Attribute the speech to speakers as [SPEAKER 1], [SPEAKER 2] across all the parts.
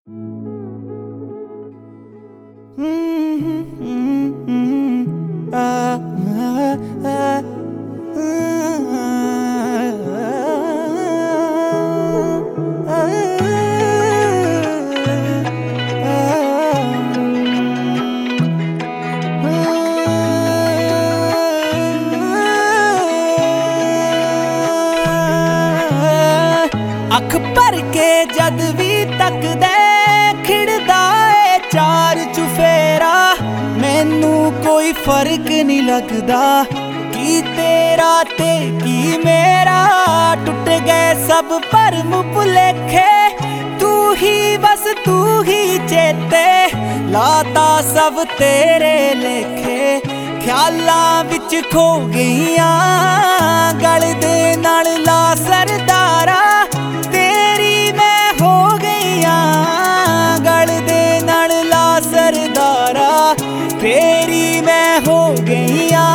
[SPEAKER 1] ਅੱਖ ਭਰ ਕੇ ਜਦ ਵੀ ਤੱਕਦੇ ਖਿੜਦਾ ਏ ਚਾਰ ਚੁਫੇਰਾ। ਮੈਨੂੰ ਕੋਈ ਫਰਕ ਨਹੀਂ ਲੱਗਦਾ ਕੀ ਤੇਰਾ ਤੇ ਕੀ ਮੇਰਾ। ਟੁੱਟ ਗਏ ਸਭ ਭਰਮ ਭੁਲੇਖੇ, ਤੂੰ ਹੀ ਬਸ ਤੂੰ ਹੀ ਚੇਤੇ। ਲਾਤਾ ਸਭ ਤੇਰੇ ਲੇਖੇ, ਖਿਆਲਾਂ ਵਿੱਚ ਖੋ ਗਈਆਂ। ਗਲ ਦੇ ਨਾਲ ਲਾ ਸਰਦਾਰਾ, ਤੇਰੀ ਮੈਂ ਹੋ ਗਈਆਂ। ਗਲ ਦੇ ਨਾਲ ਲਾ ਸਰਦਾਰਾ, ਤੇਰੀ ਮੈਂ ਹੋ ਗਈਆਂ।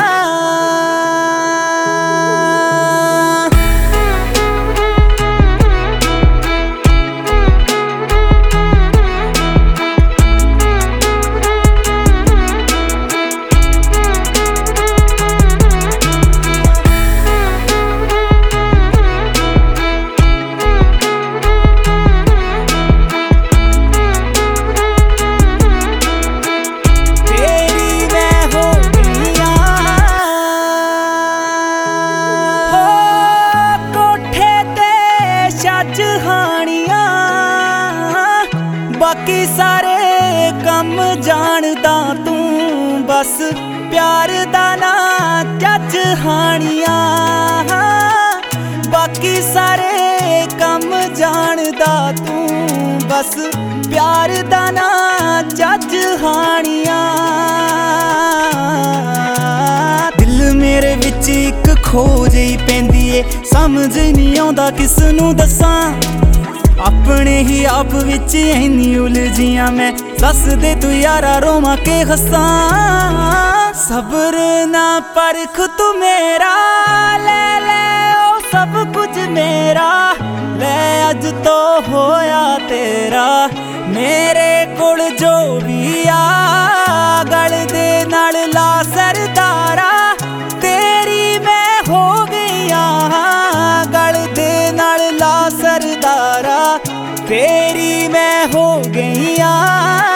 [SPEAKER 1] ਬਾਕੀ ਸਾਰੇ ਕੰਮ ਜਾਣਦਾ ਤੂੰ, ਬਸ ਪਿਆਰ ਦਾ ਨਾ ਚੱਜ ਹਾਣੀਆਂ। ਬਾਕੀ ਸਾਰੇ ਕੰਮ ਜਾਣਦਾ ਤੂੰ, ਬਸ ਪਿਆਰ ਦਾ ਨਾ ਚੱਜ ਹਾਣੀਆਂ। ਦਿਲ ਮੇਰੇ ਵਿੱਚ ਇੱਕ ਖੋ ਜਿਹੀ ਪੈਂਦੀ ਏ, ਸਮਝ ਨਹੀਂ ਆਉਂਦਾ ਕਿਸ ਨੂੰ ਦੱਸਾਂ। ਆਪਣੇ ਹੀ ਆਪ ਵਿੱਚ ਇੰਨੀ ਉਲਝੀਆਂ ਮੈਂ, ਦੱਸ ਦੇ ਤੂੰ ਯਾਰਾ ਰੋਵਾਂ ਕੇ ਹੱਸਾਂ। ਸਬਰ ਨਾ ਪਰਖ ਤੂੰ ਮੇਰਾ, ਲੈ ਲੈ ਉਹ ਸਭ ਕੁਝ ਮੇਰਾ। ਲੈ ਅੱਜ ਤੋਂ ਹੋਇਆ ਤੇਰਾ, ਮੇਰੇ ਕੋਲ ਜੋ ਵੀ ਆ। ਗਲ ਦੇ ਨਾਲ ਲਾ ਸਰਦਾਰਾ, ਤੇਰੀ ਮੈਂ ਹੋ ਗਈਆਂ। ਗਲ ਦੇ ਨਾਲ ਲਾ ਸਰਦਾਰਾ, ਤੇਰੀ ਮੈਂ ਹੋ ਗਈਆਂ।